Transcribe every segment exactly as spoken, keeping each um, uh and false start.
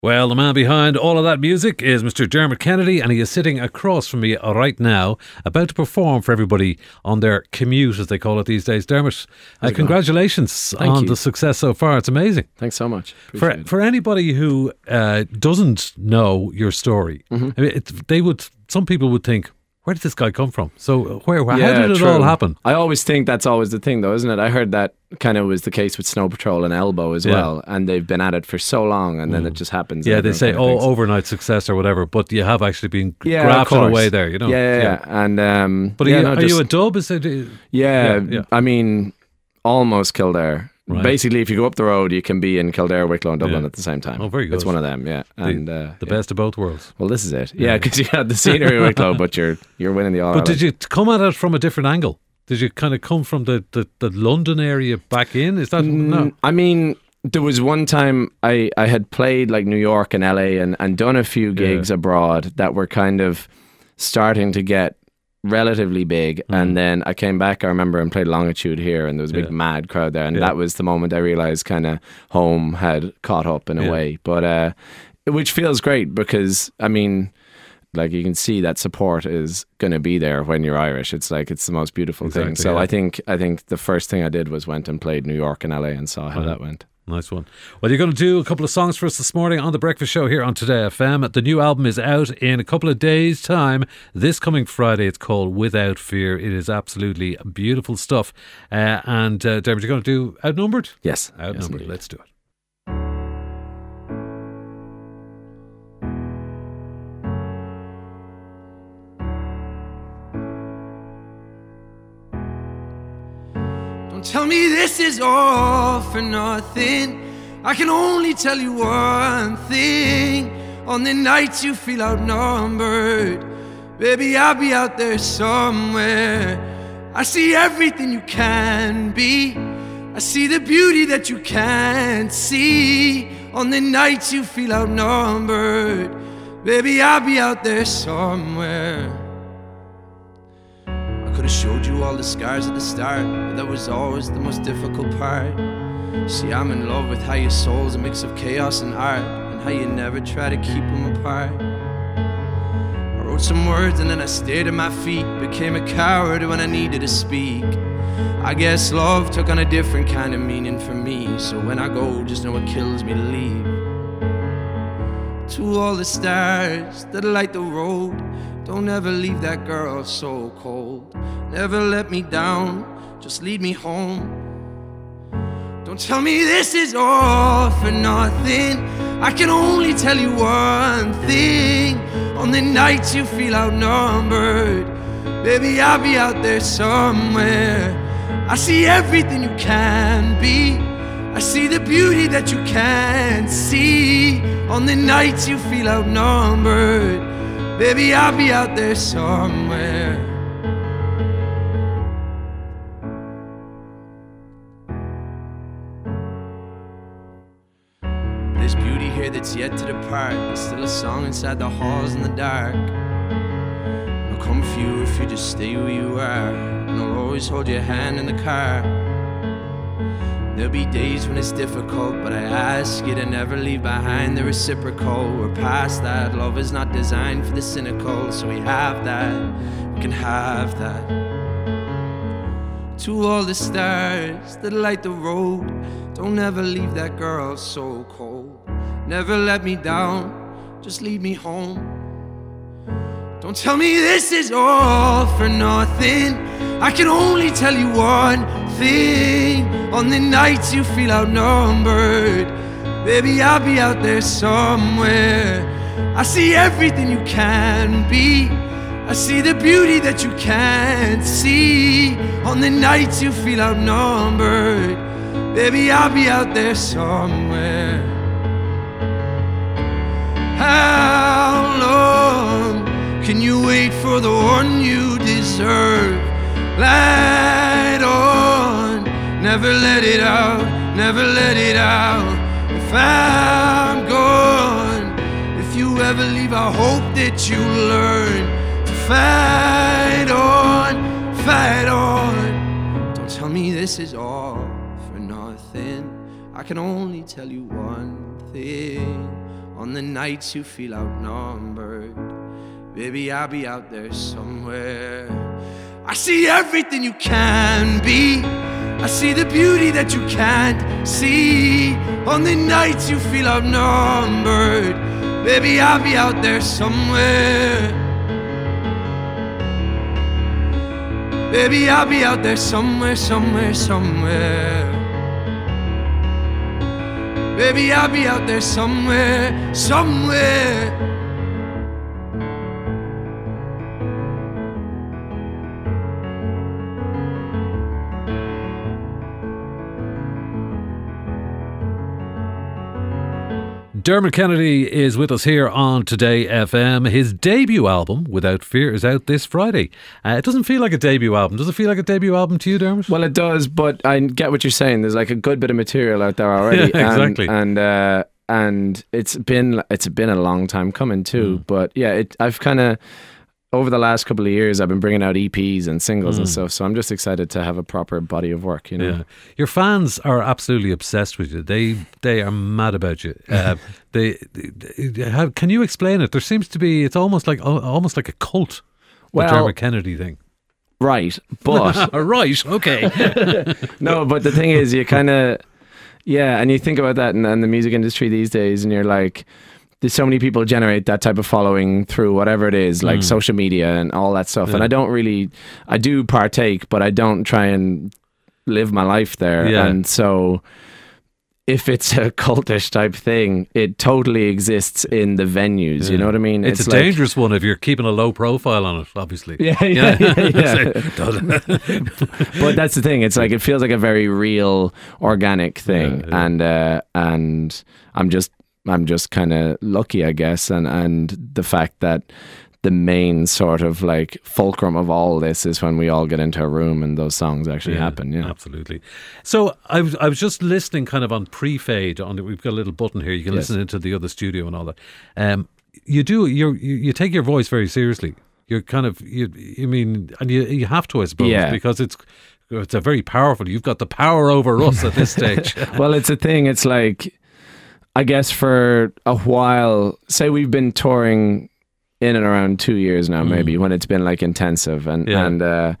Well, the man behind all of that music is Mister Dermot Kennedy, and he is sitting across from me right now, about to perform for everybody on their commute, as they call it these days. Dermot, uh, congratulations on you. the success so far. It's amazing. Thanks so much. For Appreciate it. for anybody who uh, doesn't know your story, Mm-hmm. I mean, it, they would. Some people would think, where did this guy come from? So where? How Yeah, did it true. all happen? I always think that's always the thing, though, isn't it? I heard that kind of was the case with Snow Patrol and Elbow as Yeah. well, and they've been at it for so long, and then it just happens. Yeah, and they everyone say, kind of oh, thinks- overnight success or whatever, but you have actually been Yeah, of grafted course. away there, you know. Yeah, yeah, yeah. and um, But yeah, are, you, no, are just- you a dub? Is it? Yeah, Yeah, yeah. I mean, almost Kildare. Right. Basically, if you go up the road, you can be in Kildare, Wicklow, and Dublin Yeah. at the same time. Oh, very good. It's one of them, yeah. And the uh, the yeah. best of both worlds. Well, this is it. Yeah, because you had the scenery of Wicklow, but you're you're winning the All But Ireland. did you t- come at it from a different angle? Did you kind of come from the, the, the London area back in? Is that no? Mm, I mean, there was one time I, I had played like New York and L A and, and done a few gigs Yeah. abroad that were kind of starting to get relatively big. Mm. And then I came back, I remember, and played Longitude here, and there was a big Yeah. mad crowd there. And Yeah. that was the moment I realised kind of home had caught up in a Yeah. way. But uh, which feels great because, I mean, like you can see that support is going to be there when you're Irish. It's like it's the most beautiful thing. Exactly, So yeah. I think I think the first thing I did was went and played New York and L A and saw how Right. that went. Nice one. Well, you're going to do a couple of songs for us this morning on The Breakfast Show here on Today F M. The new album is out in a couple of days' time. This coming Friday, it's called Without Fear. It is absolutely beautiful stuff. Uh, and uh, Dermot, you're going to do Outnumbered? Yes. yes, Outnumbered. indeed. Let's do it. Don't tell me this is all for nothing. I can only tell you one thing. On the nights you feel outnumbered, baby, I'll be out there somewhere. I see everything you can be. I see the beauty that you can't see. On the nights you feel outnumbered, baby, I'll be out there somewhere. I could have showed you all the scars at the start, but that was always the most difficult part. See, I'm in love with how your soul's a mix of chaos and art, and how you never try to keep them apart. I wrote some words and then I stayed at my feet, became a coward when I needed to speak. I guess love took on a different kind of meaning for me, so when I go, just know it kills me to leave. To all the stars that light the road, don't ever leave that girl so cold. Never let me down, just lead me home. Don't tell me this is all for nothing. I can only tell you one thing. On the nights you feel outnumbered, baby, I'll be out there somewhere. I see everything you can be. I see the beauty that you can't see. On the nights you feel outnumbered, baby, I'll be out there somewhere. There's beauty here that's yet to depart. There's still a song inside the halls in the dark. I'll come for you if you just stay where you are, and I'll always hold your hand in the car. There'll be days when it's difficult, but I ask you to never leave behind the reciprocal. We're past that. Love is not designed for the cynical, so we have that. We can have that. To all the stars that light the road, don't ever leave that girl so cold. Never let me down, just lead me home. Don't tell me this is all for nothing. I can only tell you one thing. On the nights you feel outnumbered, baby, I'll be out there somewhere. I see everything you can be. I see the beauty that you can't see. On the nights you feel outnumbered, baby, I'll be out there somewhere. How long can you wait for the one you deserve? Light on, never let it out, never let it out. If I'm gone, if you ever leave, I hope that you learn to fight on, fight on. Don't tell me this is all for nothing. I can only tell you one thing. On the nights you feel outnumbered, baby, I'll be out there somewhere. I see everything you can be, I see the beauty that you can't see. On the nights you feel outnumbered, baby, I'll be out there somewhere. Baby, I'll be out there somewhere, somewhere, somewhere. Baby, I'll be out there somewhere, somewhere. Dermot Kennedy is with us here on Today F M. His debut album, Without Fear, is out this Friday. Uh, it doesn't feel like a debut album. Does it feel like a debut album to you, Dermot? Well, it does, but I get what you're saying. There's like a good bit of material out there already. Yeah, exactly. And and, uh, and it's been it's been a long time coming too. Mm. But yeah, it, I've kind of... over the last couple of years, I've been bringing out E Ps and singles mm. and stuff, so I'm just excited to have a proper body of work, you know. Yeah. Your fans are absolutely obsessed with you. They they are mad about you. Uh, they, they have, can you explain it? There seems to be, it's almost like almost like a cult, well, the Dermot Kennedy thing. Right, but... right, okay. No, but the thing is, you kind of... Yeah, and you think about that in, in the music industry these days, and you're like... there's so many people generate that type of following through whatever it is, like mm. social media and all that stuff. Yeah. And I don't really, I do partake, but I don't try and live my life there. Yeah. And so if it's a cultish type thing, it totally exists in the venues. Yeah. You know what I mean? It's, it's a like, dangerous one if you're keeping a low profile on it, obviously. Yeah, yeah, yeah. yeah, yeah. But that's the thing. It's like, it feels like a very real, organic thing. Yeah, yeah. And, uh, and I'm just, I'm just kind of lucky, I guess, and and the fact that the main sort of like fulcrum of all this is when we all get into a room and those songs actually yeah, happen. Yeah, absolutely. So I was I was just listening kind of on pre-fade. On the, we've got a little button here. You can yes. listen into the other studio and all that. Um, you do you you take your voice very seriously. You're kind of you you mean and you you have to, I suppose, yeah. because it's. It's a very powerful. You've got the power over us at this stage. Well, it's a thing. It's like. I guess for a while, say we've been touring in and around two years now, maybe, mm. when it's been like intensive and, yeah. and, uh,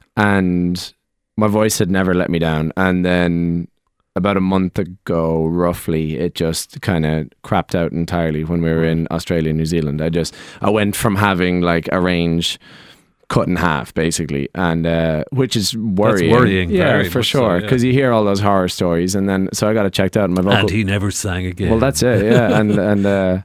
and my voice had never let me down. And then about a month ago, roughly, it just kind of crapped out entirely when we were in Australia and New Zealand. I just, I went from having like a range cut in half, basically, and uh, which is worrying. That's worrying, yeah, very for sure, because so, yeah. you hear all those horror stories, and then so I got it checked out. And my vocal, and he never sang again. Well, that's it, yeah, and and uh,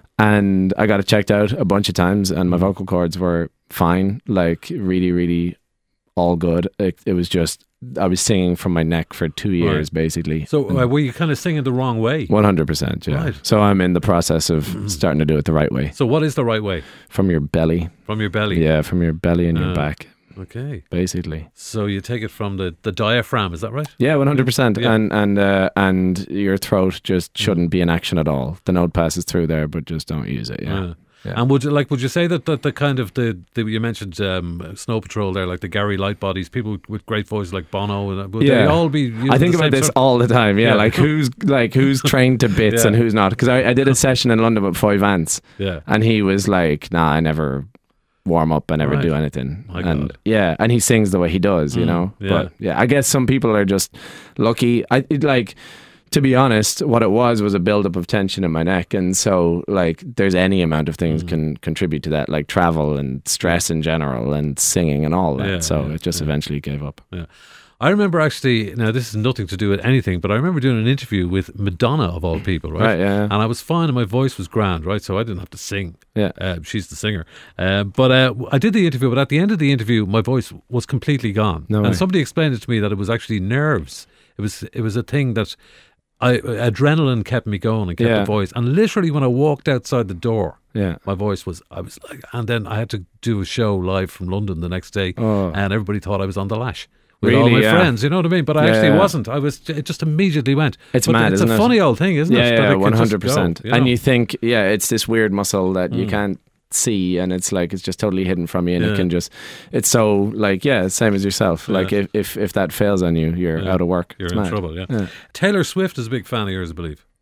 and I got it checked out a bunch of times, and my vocal cords were fine, like really, really all good. It, it was just I was singing from my neck for two years, right. basically. So uh, were you kind of singing the wrong way? One hundred percent, yeah. Right. So I'm in the process of mm-hmm. starting to do it the right way. So what is the right way? From your belly. From your belly? Yeah, from your belly and uh, your back. Okay. Basically. So you take it from the, the diaphragm, is that right? Yeah, one hundred percent. Yeah. And and uh, and your throat just shouldn't mm. be in action at all. The note passes through there, but just don't use it. Yeah. Uh. Yeah. And would you like? Would you say that, that the kind of the, the you mentioned um, Snow Patrol there, like the Gary Lightbodies, people with great voices like Bono, and would yeah. they all be? I think about this all the time. Yeah, yeah. like who's like who's trained to bits yeah. and who's not? Because I, I did a session in London with Foy Vance, yeah, and he was like, "Nah, I never warm up. I never right. do anything." My and God. yeah, and he sings the way he does, you mm, know. Yeah. But yeah, I guess some people are just lucky. I it, like. To be honest, what it was was a buildup of tension in my neck, and so like there's any amount of things mm. can contribute to that, like travel and stress in general, and singing and all that. Yeah, so yeah, it just yeah. eventually gave up. Yeah, I remember actually. Now this is nothing to do with anything, but I remember doing an interview with Madonna of all people, right? Right. Yeah. And I was fine, and my voice was grand, right? So I didn't have to sing. Yeah. Uh, she's the singer, uh, but uh, I did the interview. But at the end of the interview, my voice was completely gone. No and way. Somebody explained it to me that it was actually nerves. It was. It was a thing that. I, adrenaline kept me going and kept yeah. the voice, and literally when I walked outside the door, yeah, my voice was I was like, and then I had to do a show live from London the next day, oh. and everybody thought I was on the lash with really, all my yeah. friends, you know what I mean? But I yeah, actually yeah. wasn't. I was. It just immediately went. It's but mad, it's isn't a it? funny old thing, isn't yeah, it? Yeah, one hundred percent. You know? And you think, yeah, it's this weird muscle that mm. you can't see, and it's like it's just totally hidden from you, and yeah. it can just it's so like yeah same as yourself, like yeah. if, if if that fails on you, you're yeah. out of work. You're it's in mad. trouble. Yeah. yeah Taylor Swift is a big fan of yours, I believe.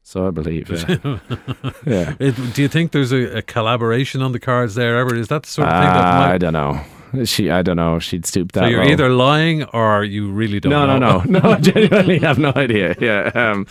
So I believe. Yeah. yeah. It, do you think there's a, a collaboration on the cards there ever? Is that the sort of uh, thing that might... I don't know. She, I don't know. She'd stoop that. So you're low. either lying or you really don't no, know. No, no, no. I genuinely have no idea. Yeah. Um,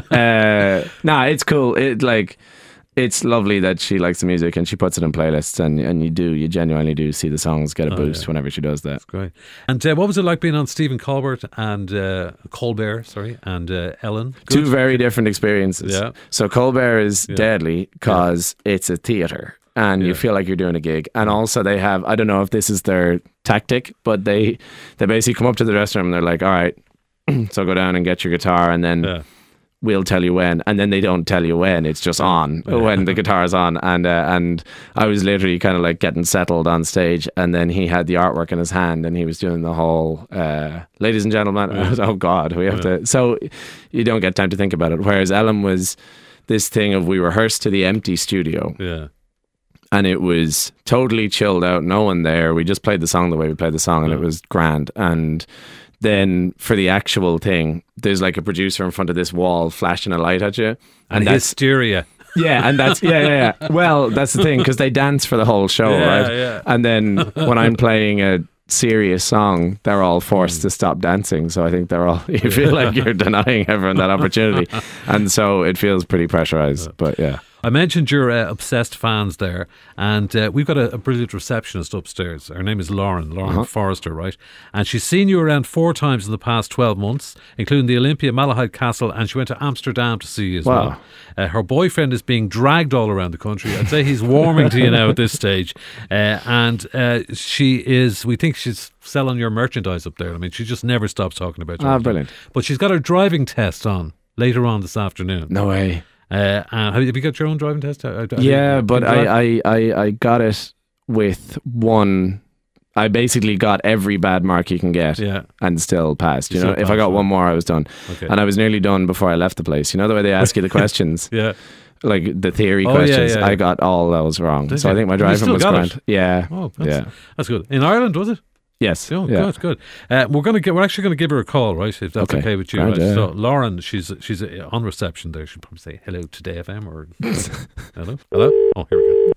uh, nah, it's cool. It like, it's lovely that she likes the music and she puts it in playlists, and, and you do, you genuinely do see the songs get a oh, boost yeah. whenever she does that. That's great. And uh, what was it like being on Stephen Colbert and uh, Colbert, sorry, and uh, Ellen? Good. Two very different experiences. Yeah. So Colbert is yeah. deadly because yeah. it's a theatre. And yeah. you feel like you're doing a gig. And also they have, I don't know if this is their tactic, but they they basically come up to the dressing room and they're like, all right, so go down and get your guitar and then yeah. we'll tell you when. And then they don't tell you when, it's just on yeah. when the guitar is on. And uh, and I was literally kind of like getting settled on stage, and then he had the artwork in his hand and he was doing the whole, uh, ladies and gentlemen, yeah. was, oh God, we have yeah. to. So you don't get time to think about it. Whereas Ellen was this thing of we rehearsed to the empty studio. Yeah. And it was totally chilled out, no one there. We just played the song the way we played the song, and yeah. it was grand. And then for the actual thing, there's like a producer in front of this wall flashing a light at you. And, and that's hysteria. Yeah, and that's, yeah, yeah, yeah. Well, that's the thing, because they dance for the whole show, yeah, right? Yeah. And then when I'm playing a serious song, they're all forced mm. to stop dancing. So I think they're all, you feel like you're denying everyone that opportunity. And so it feels pretty pressurized, but yeah. I mentioned your uh, obsessed fans there, and uh, we've got a, a brilliant receptionist upstairs. Her name is Lauren, Lauren uh-huh. Forrester, right? And she's seen you around four times in the past twelve months, including the Olympia, Malahide Castle, and she went to Amsterdam to see you as wow. well. Uh, her boyfriend is being dragged all around the country. I'd say he's warming to you now at this stage. Uh, and uh, she is, we think she's selling your merchandise up there. I mean, she just never stops talking about you. Ah, brilliant. But she's got her driving test on later on this afternoon. No way. Uh, uh, have you got your own driving test? I, I, yeah, I, but I, I, I, I got it with one. I basically got every bad mark you can get yeah. and still passed. You, you know, if passed, I got right. one more, I was done. Okay. And I was nearly done before I left the place. You know the way they ask you the questions? yeah. Like the theory oh, questions, yeah, yeah, yeah. I got all those wrong. Did so you? I think my driving was grand. Yeah. Oh, that's, yeah. That's good. In Ireland, was it? Yes. Oh, yeah. good, good. Uh, we're gonna get. We're actually going to give her a call, right? If that's okay, okay with you. Grand, right? yeah. So, Lauren, she's she's on reception there. She'll probably say hello to Today F M or hello, hello. Oh, here we go.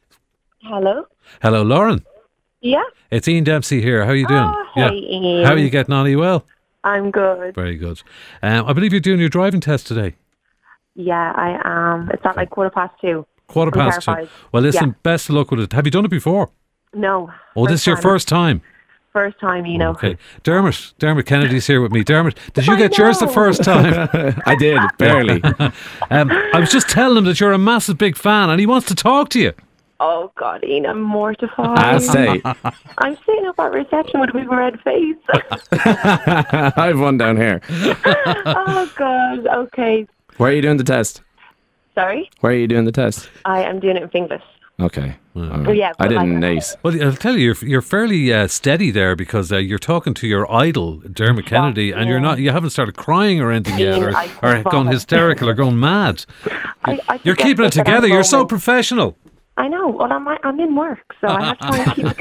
Hello. Hello, Lauren. Yeah. It's Ian Dempsey here. How are you doing? Oh, hey, yeah. Ian. How are you getting on? Are you well? I'm good. Very good. Um, I believe you're doing your driving test today. Yeah, I am. It's at like quarter past two. Quarter I'm past terrified. two. Well, listen. Yeah. Best of luck with it. Have you done it before? No. Oh, this is your time. first time. First time, you know. Okay. Dermot, Dermot Kennedy's here with me. Dermot, did you I get know. yours the first time? I did, barely. um, I was just telling him that you're a massive big fan and he wants to talk to you. Oh, God, Ian, I'm mortified. I say. I'm sitting up at reception with a big red face. I have one down here. Oh, God, okay. Where are you doing the test? Sorry? Where are you doing the test? I am doing it in Finglas. Okay. Well, well, yeah, I didn't like, nice. Well, I'll tell you, you're you're fairly uh, steady there because uh, you're talking to your idol, Dermot Kennedy, and yeah. you're not. You haven't started crying or anything yet, or, or gone hysterical or going mad. I, I you're keeping it together. You're so professional. I know. Well, I'm I'm in work, so I have to try and keep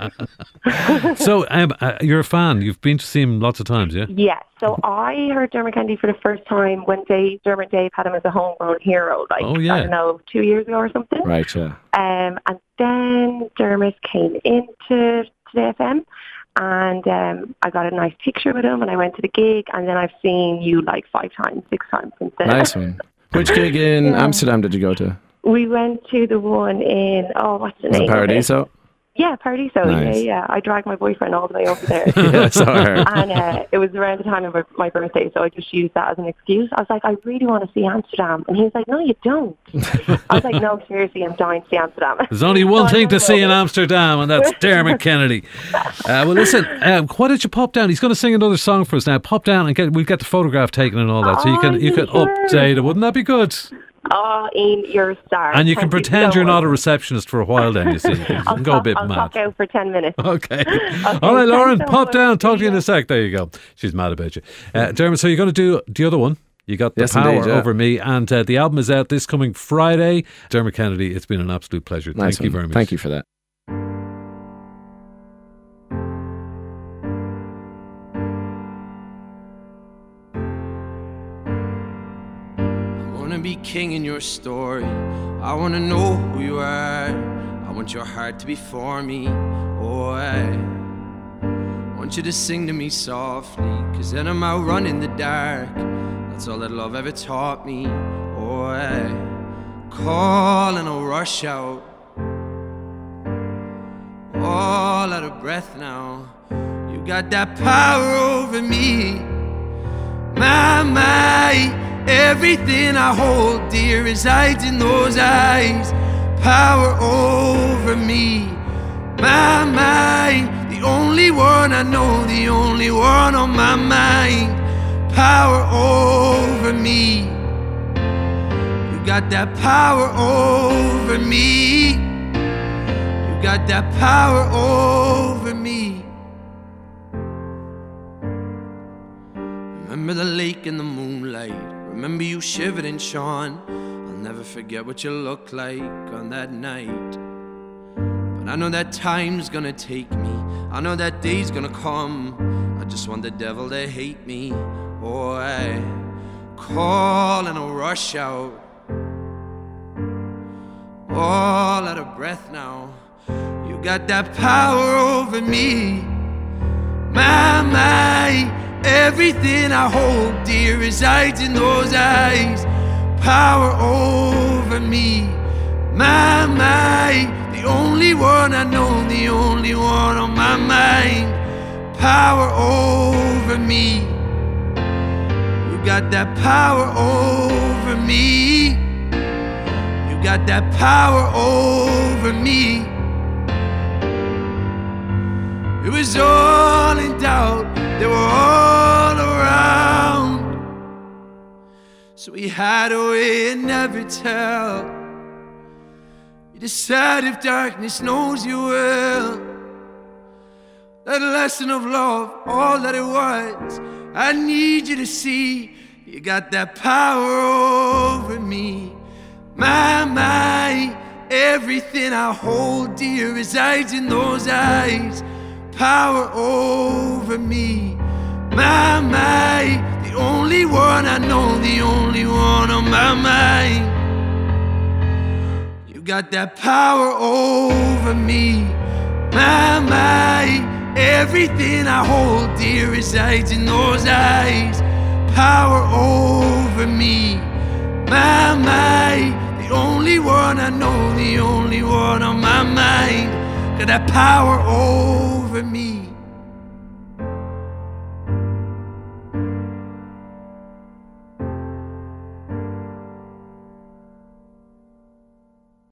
it cool. So, um, uh, you're a fan. You've been to see him lots of times, yeah? Yeah. So I heard Dermot Kennedy for the first time when Dave, Dermot Dave had him as a homegrown hero, like, oh, yeah. I don't know, two years ago or something. Right, yeah. Um, and then Dermot came into Today F M, and um, I got a nice picture with him, and I went to the gig, and then I've seen you like five times, six times since then. Nice one. Which gig in yeah. Amsterdam did you go to? We went to the one in, oh, what's the Was name? it Paradiso? Yeah, Paradiso. Nice. Yeah, yeah. I dragged my boyfriend all the way over there. Yeah, I saw her. And uh, it was around the time of my birthday, so I just used that as an excuse. I was like, I really want to see Amsterdam. And he was like, no, you don't. I was like, no, seriously, I'm dying to see Amsterdam. There's only one so thing to see in Amsterdam, and that's Dermot Kennedy. Uh, well, listen, um, why don't you pop down? He's going to sing another song for us now. Pop down and get we'll get the photograph taken and all that, so you can you can sure? update it. Wouldn't that be good? Oh, Ian, you're a star. And you Thank can pretend you so you're much. not a receptionist for a while then, you see. You can I'll go talk, a bit I'll mad. I'll talk out for ten minutes. Okay. okay All right, Lauren, so pop much. down. Talk to you in a sec. There you go. She's mad about you. Uh, Dermot, so you're going to do the other one. You got The yes, Power indeed, yeah. Over Me, and uh, the album is out this coming Friday. Dermot Kennedy, it's been an absolute pleasure. Nice Thank one. you very much. Thank you for that. I wanna be king in your story. I wanna know who you are. I want your heart to be for me. Oh, I want you to sing to me softly, cause then I'm out running the dark. That's all that love ever taught me. Oh, I call and I'll rush out, all out of breath now. You got that power over me. My, my, everything I hold dear resides in those eyes. Power over me. My, my, the only one I know, the only one on my mind. Power over me. You got that power over me. You got that power over me. Remember the lake in the moonlight. Remember you shivered and shone. I'll never forget what you looked like on that night. But I know that time's gonna take me. I know that day's gonna come. I just want the devil to hate me. Oh, I call and I'll rush out, all out of breath now. You got that power over me. My, my, everything I hold dear resides in those eyes. Power over me. My, my, the only one I know, the only one on my mind. Power over me. You got that power over me. You got that power over me. It was all in doubt, they were all around, so we hide away and never tell. You decide if darkness knows you well. That lesson of love, all that it was, I need you to see. You got that power over me. My, my, everything I hold dear resides in those eyes. Power over me. My, my, the only one I know, the only one on my mind. You got that power over me. My, my, everything I hold dear resides in those eyes. Power over me. My, my, the only one I know, the only one on my mind. Got that power over me.